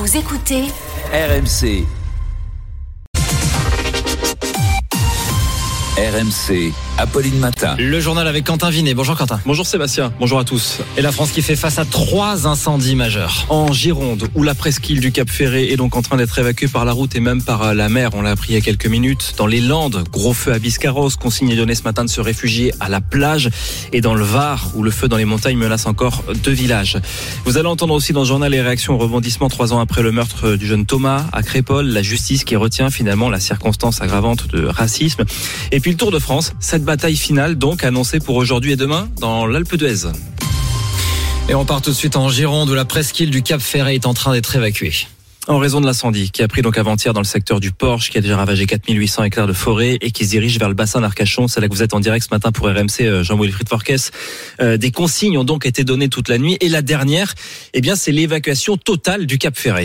Vous écoutez RMC. RMC, Apolline Matin. Le journal avec Quentin Vinet. Bonjour Quentin. Bonjour Sébastien, bonjour à tous. Et la France qui fait face à 3 incendies majeurs. En Gironde, où la presqu'île du Cap Ferré est donc en train d'être évacuée par la route et même par la mer, on l'a appris il y a quelques minutes. Dans les Landes, gros feu à Biscarrosse, consigne est donnée ce matin de se réfugier à la plage. Et dans le Var, où le feu dans les montagnes menace encore 2 villages. Vous allez entendre aussi dans le journal les réactions au rebondissement 3 ans après le meurtre du jeune Thomas à Crépol. La justice qui retient finalement la circonstance aggravante de racisme. Et puis le Tour de France, cette bataille finale donc annoncée pour aujourd'hui et demain dans l'Alpe d'Huez. Et on part tout de suite en Gironde où la presqu'île du Cap Ferré est en train d'être évacuée. En raison de l'incendie qui a pris donc avant-hier dans le secteur du Porche, qui a déjà ravagé 4800 hectares de forêt et qui se dirige vers le bassin d'Arcachon. C'est là que vous êtes en direct ce matin pour RMC, Jean-Wilfried Forquès. Des consignes ont donc été données toute la nuit. Et la dernière, c'est l'évacuation totale du Cap Ferré.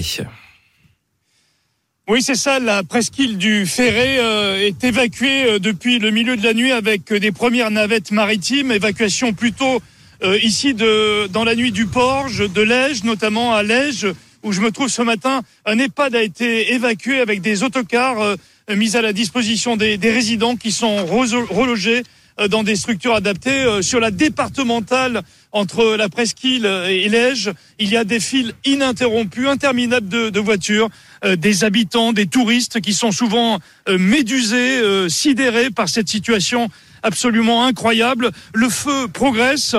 Oui, c'est ça, la presqu'île du Ferré est évacuée depuis le milieu de la nuit avec des premières navettes maritimes, évacuation plutôt ici dans la nuit du Porge, de Lège, notamment à Lège, où je me trouve ce matin. Un EHPAD a été évacué avec des autocars mis à la disposition des résidents qui sont relogés dans des structures adaptées. Sur la départementale entre la presqu'île et Lège, il y a des files ininterrompues, interminables de voitures, des habitants, des touristes qui sont souvent médusés, sidérés par cette situation absolument incroyable. Le feu progresse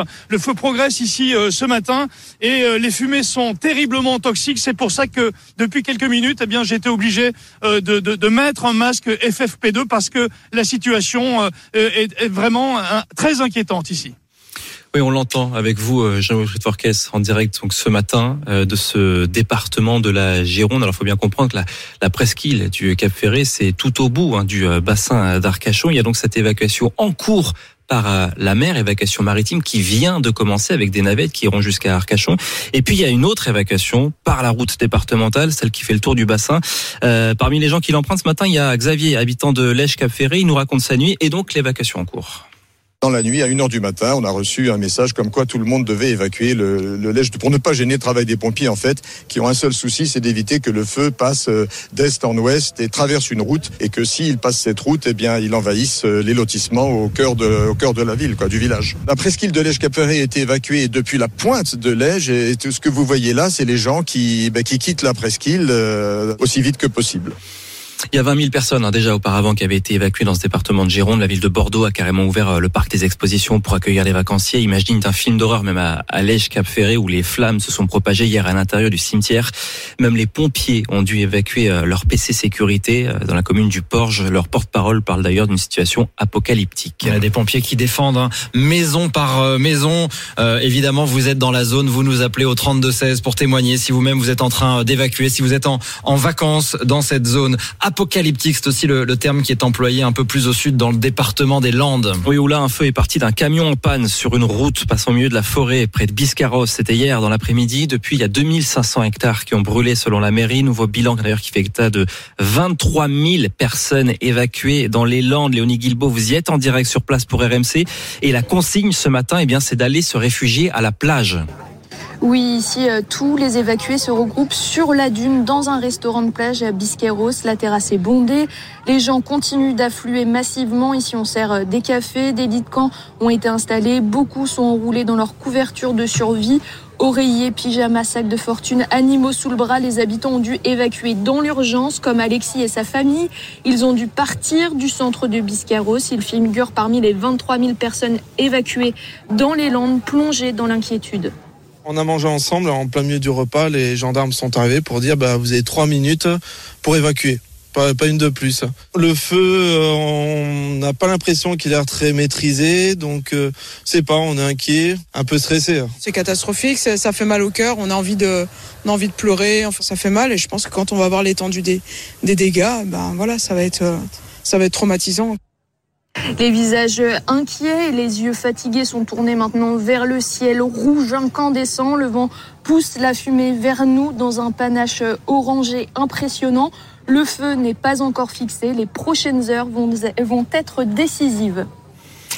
ici ce matin et les fumées sont terriblement toxiques. C'est pour ça que depuis quelques minutes, j'ai été obligé de mettre un masque FFP2 parce que la situation est vraiment très inquiétante ici. Oui, on l'entend avec vous, Jean-Wilfried Forquès, en direct donc ce matin de ce département de la Gironde. Alors, il faut bien comprendre que la presqu'île du Cap Ferré, c'est tout au bout du bassin d'Arcachon. Il y a donc cette évacuation en cours par la mer, évacuation maritime qui vient de commencer avec des navettes qui iront jusqu'à Arcachon. Et puis, il y a une autre évacuation par la route départementale, celle qui fait le tour du bassin. Parmi les gens qui l'empruntent ce matin, il y a Xavier, habitant de Lège-Cap Ferré. Il nous raconte sa nuit et donc l'évacuation en cours. Dans la nuit, à 1h du matin, on a reçu un message comme quoi tout le monde devait évacuer le Lège pour ne pas gêner le travail des pompiers, en fait, qui ont un seul souci, c'est d'éviter que le feu passe d'est en ouest et traverse une route, et que s'il passe cette route, il envahisse les lotissements au cœur de la ville, du village. La presqu'île de Lège-Cap Ferré a été évacuée depuis la pointe de Lège, et tout ce que vous voyez là, c'est les gens qui quittent la presqu'île aussi vite que possible. Il y a 20 000 personnes déjà auparavant qui avaient été évacuées dans ce département de Gironde. La ville de Bordeaux a carrément ouvert le parc des expositions pour accueillir les vacanciers. Imaginez un film d'horreur même à Lège-Cap Ferré où les flammes se sont propagées hier à l'intérieur du cimetière. Même les pompiers ont dû évacuer leur PC sécurité dans la commune du Porge. Leur porte-parole parle d'ailleurs d'une situation apocalyptique. Il y a des pompiers qui défendent maison par maison. Évidemment, vous êtes dans la zone, vous nous appelez au 3216 pour témoigner si vous-même vous êtes en train d'évacuer, si vous êtes en vacances dans cette zone apocalyptique, c'est aussi le terme qui est employé un peu plus au sud dans le département des Landes. Oui, où là un feu est parti d'un camion en panne sur une route passant au milieu de la forêt près de Biscarrosse. C'était hier dans l'après-midi. Depuis, il y a 2500 hectares qui ont brûlé selon la mairie. Nouveau bilan d'ailleurs qui fait état de 23 000 personnes évacuées dans les Landes. Léonie Guilbault, vous y êtes en direct sur place pour RMC. Et la consigne ce matin, c'est d'aller se réfugier à la plage. Oui, ici, tous les évacués se regroupent sur la dune dans un restaurant de plage à Biscarrosse. La terrasse est bondée. Les gens continuent d'affluer massivement. Ici, on sert des cafés. Des lits de camp ont été installés. Beaucoup sont enroulés dans leur couverture de survie. Oreillers, pyjamas, sacs de fortune, animaux sous le bras. Les habitants ont dû évacuer dans l'urgence, comme Alexis et sa famille. Ils ont dû partir du centre de Biscarrosse. Ils figurent parmi les 23 000 personnes évacuées dans les Landes, plongées dans l'inquiétude. On a mangé ensemble, en plein milieu du repas, les gendarmes sont arrivés pour dire vous avez 3 minutes pour évacuer, pas une de plus. Le feu, on n'a pas l'impression qu'il a l'air très maîtrisé, donc on est inquiet, un peu stressé. C'est catastrophique, ça fait mal au cœur, on a envie de pleurer, ça fait mal et je pense que quand on va voir l'étendue des dégâts, ça va être traumatisant. Les visages inquiets et les yeux fatigués sont tournés maintenant vers le ciel rouge incandescent. Le vent pousse la fumée vers nous dans un panache orangé impressionnant. Le feu n'est pas encore fixé. Les prochaines heures vont être décisives.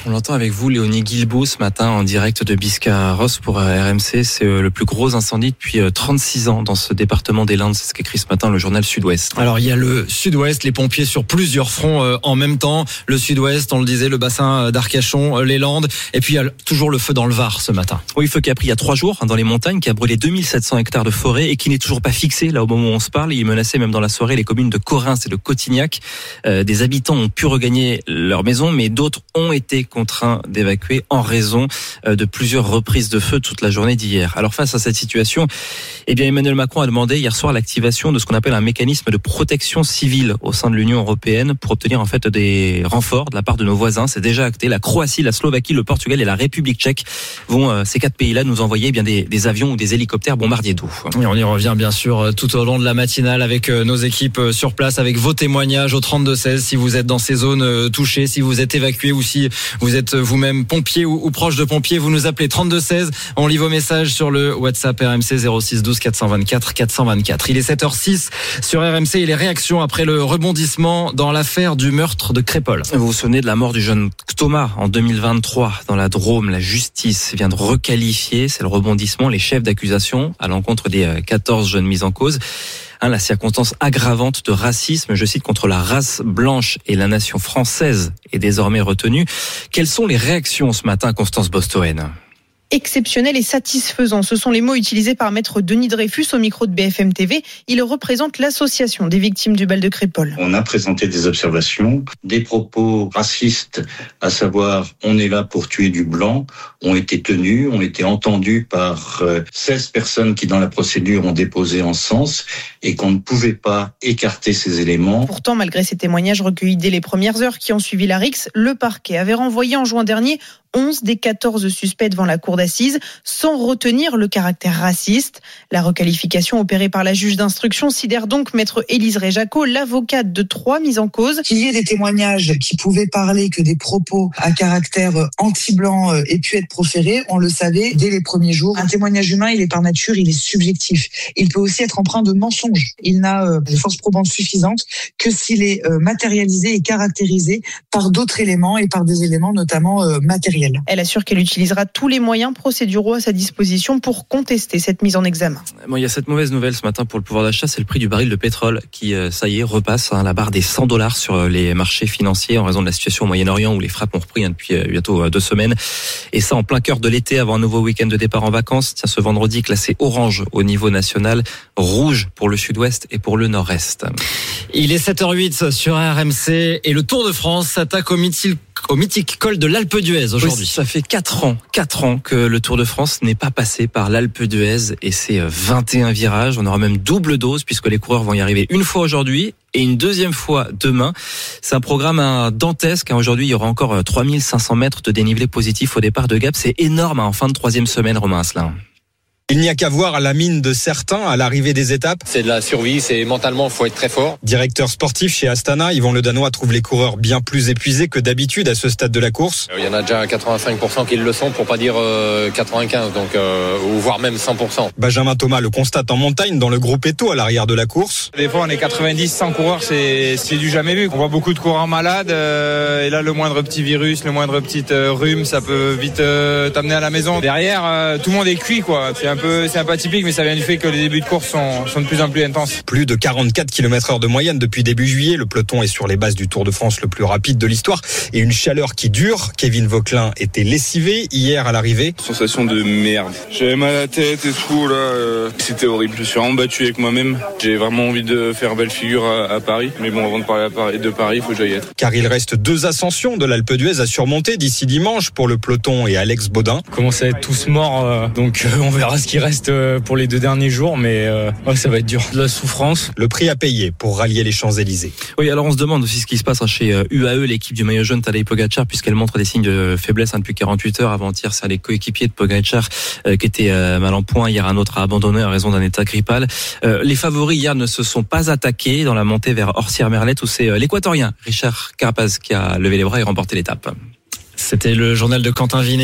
On l'entend avec vous, Léonie Guilbault, ce matin en direct de Biscarrosse pour RMC. C'est le plus gros incendie depuis 36 ans dans ce département des Landes. C'est ce qu'écrit ce matin le journal Sud-Ouest. Alors il y a le Sud-Ouest, les pompiers sur plusieurs fronts en même temps. Le Sud-Ouest, on le disait, le bassin d'Arcachon, les Landes. Et puis il y a toujours le feu dans le Var ce matin. Oui, feu qui a pris il y a 3 jours dans les montagnes, qui a brûlé 2700 hectares de forêt et qui n'est toujours pas fixé là au moment où on se parle. Il menaçait même dans la soirée les communes de Correns et de Cotignac. Des habitants ont pu regagner leur maison, mais d'autres ont été contraints d'évacuer en raison de plusieurs reprises de feu toute la journée d'hier. Alors face à cette situation, Emmanuel Macron a demandé hier soir l'activation de ce qu'on appelle un mécanisme de protection civile au sein de l'Union européenne pour obtenir en fait des renforts de la part de nos voisins. C'est déjà acté. La Croatie, la Slovaquie, le Portugal et la République tchèque vont, ces 4 pays-là, nous envoyer des avions ou des hélicoptères bombardiers d'eau. Et on y revient bien sûr tout au long de la matinale avec nos équipes sur place, avec vos témoignages au 32-16 si vous êtes dans ces zones touchées, si vous êtes évacué ou si vous êtes vous-même pompier ou proche de pompier. Vous nous appelez 32-16. On lit vos messages sur le WhatsApp RMC 06 12 424 424. Il est 7h06 sur RMC et les réactions après le rebondissement dans l'affaire du meurtre de Crépol. Vous vous souvenez de la mort du jeune Thomas en 2023 dans la Drôme. La justice vient de requalifier, c'est le rebondissement, les chefs d'accusation à l'encontre des 14 jeunes mis en cause. La circonstance aggravante de racisme, je cite, contre la race blanche et la nation française est désormais retenue. Quelles sont les réactions ce matin, Constance Bostoen ? Exceptionnel et satisfaisant. Ce sont les mots utilisés par maître Denis Dreyfus au micro de BFM TV. Il représente l'association des victimes du bal de Crépol. On a présenté des observations, des propos racistes, à savoir on est là pour tuer du blanc, ont été tenus, ont été entendus par 16 personnes qui dans la procédure ont déposé en sens et qu'on ne pouvait pas écarter ces éléments. Pourtant, malgré ces témoignages recueillis dès les premières heures qui ont suivi la rixe, le parquet avait renvoyé en juin dernier 11 des 14 suspects devant la cour d'assises sans retenir le caractère raciste. La requalification opérée par la juge d'instruction sidère donc maître Élise Réjaco, l'avocate de 3 mises en cause. Qu'il y ait des témoignages qui pouvaient parler que des propos à caractère anti-blanc aient pu être proférés, on le savait dès les premiers jours. Un témoignage humain, il est par nature, il est subjectif. Il peut aussi être empreint de mensonges. Il n'a de force probante suffisante que s'il est matérialisé et caractérisé par d'autres éléments et par des éléments notamment matériels. Elle assure qu'elle utilisera tous les moyens procéduraux à sa disposition pour contester cette mise en examen. Bon, il y a cette mauvaise nouvelle ce matin pour le pouvoir d'achat, c'est le prix du baril de pétrole qui, ça y est, repasse la barre des $100 sur les marchés financiers en raison de la situation au Moyen-Orient où les frappes ont repris depuis bientôt 2 semaines. Et ça en plein cœur de l'été avant un nouveau week-end de départ en vacances. Tiens, ce vendredi classé orange au niveau national, rouge pour le sud-ouest et pour le nord-est. Il est 7h08 sur RMC et le Tour de France s'attaque au mythique col de l'Alpe d'Huez aujourd'hui. Oui, ça fait 4 ans que le Tour de France n'est pas passé par l'Alpe d'Huez et c'est 21 virages. On aura même double dose puisque les coureurs vont y arriver une fois aujourd'hui et une deuxième fois demain. C'est un programme dantesque. Aujourd'hui, il y aura encore 3500 mètres de dénivelé positif au départ de Gap. C'est énorme en fin de 3e semaine, Romain Asselin. Il n'y a qu'à voir la mine de certains à l'arrivée des étapes. C'est de la survie, c'est mentalement, il faut être très fort. Directeur sportif chez Astana, Yvon Le Danois trouve les coureurs bien plus épuisés que d'habitude à ce stade de la course. Il y en a déjà 85% qui le sont, pour pas dire 95%, donc, ou voire même 100%. Benjamin Thomas le constate en montagne dans le groupe Eto à l'arrière de la course. Des fois on est 90-100 coureurs, c'est du jamais vu. On voit beaucoup de coureurs malades et là le moindre petit virus, le moindre petit rhume, ça peut vite t'amener à la maison. Derrière, tout le monde est cuit quoi. C'est un peu atypique, mais ça vient du fait que les débuts de course sont de plus en plus intenses. Plus de 44 km/h de moyenne depuis début juillet. Le peloton est sur les bases du Tour de France le plus rapide de l'histoire. Et une chaleur qui dure. Kevin Vauquelin était lessivé hier à l'arrivée. Sensation de merde. J'avais mal à la tête et tout, là. C'était horrible. Je suis vraiment battu avec moi-même. J'ai vraiment envie de faire belle figure à Paris. Mais bon, avant de parler de Paris, il faut que j'aille être. Car il reste 2 ascensions de l'Alpe d'Huez à surmonter d'ici dimanche pour le peloton et Alex Baudin. On commence à être tous morts, donc on verra ce qui reste pour les 2 derniers jours, mais ça va être dur. De la souffrance. Le prix à payer pour rallier les Champs-Élysées. Oui, alors on se demande aussi ce qui se passe chez UAE, l'équipe du maillot jaune Tadej Pogacar, puisqu'elle montre des signes de faiblesse depuis 48 heures. Avant-hier, c'est les coéquipiers de Pogacar qui étaient mal en point. Hier, un autre a abandonné à raison d'un état grippal. Les favoris hier ne se sont pas attaqués dans la montée vers Orsières-Merlette où c'est l'Équatorien Richard Carapaz qui a levé les bras et remporté l'étape. C'était le journal de Quentin Vinet.